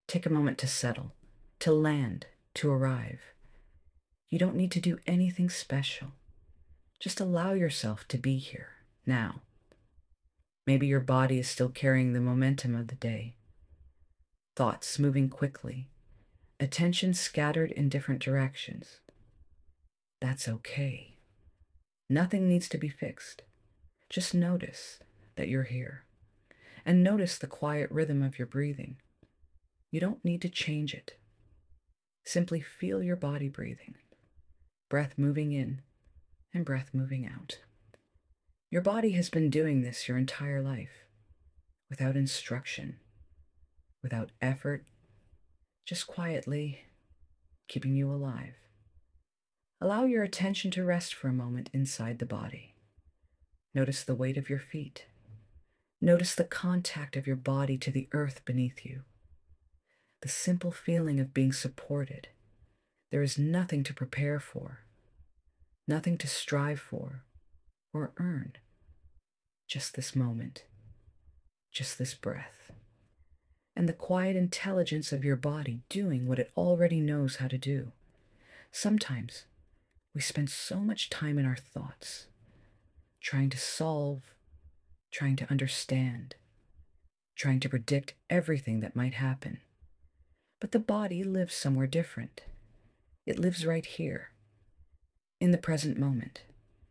Take a moment to settle, to land, to arrive. You don't need to do anything special. Just allow yourself to be here, now. Maybe your body is still carrying the momentum of the day. Thoughts moving quickly, attention scattered in different directions. That's okay. Nothing needs to be fixed. Just notice that you're here. And notice the quiet rhythm of your breathing. You don't need to change it. Simply feel your body breathing, breath moving in and breath moving out. Your body has been doing this your entire life, without instruction, without effort, just quietly keeping you alive. Allow your attention to rest for a moment inside the body. Notice the weight of your feet. Notice the contact of your body to the earth beneath you. The simple feeling of being supported. There is nothing to prepare for, nothing to strive for or earn. Just this moment, just this breath, and the quiet intelligence of your body doing what it already knows how to do. Sometimes we spend so much time in our thoughts, trying to solve, trying to understand, trying to predict everything that might happen. But the body lives somewhere different. It lives right here, in the present moment.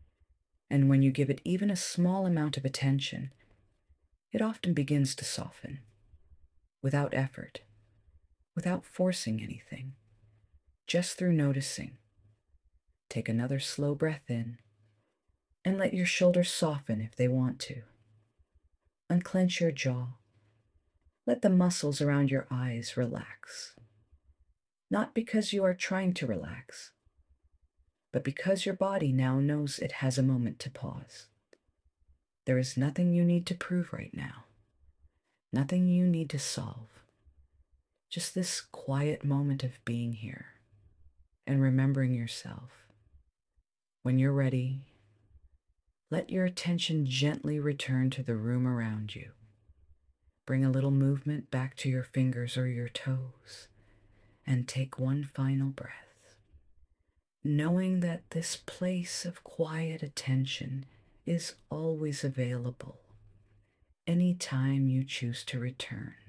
And when you give it even a small amount of attention, it often begins to soften, without effort, without forcing anything, just through noticing. Take another slow breath in, and let your shoulders soften if they want to. Unclench your jaw. Let the muscles around your eyes relax. Not because you are trying to relax, but because your body now knows it has a moment to pause. There is nothing you need to prove right now, nothing you need to solve. Just this quiet moment of being here and remembering yourself. When you're ready, let your attention gently return to the room around you. Bring a little movement back to your fingers or your toes and take one final breath, knowing that this place of quiet attention is always available anytime you choose to return.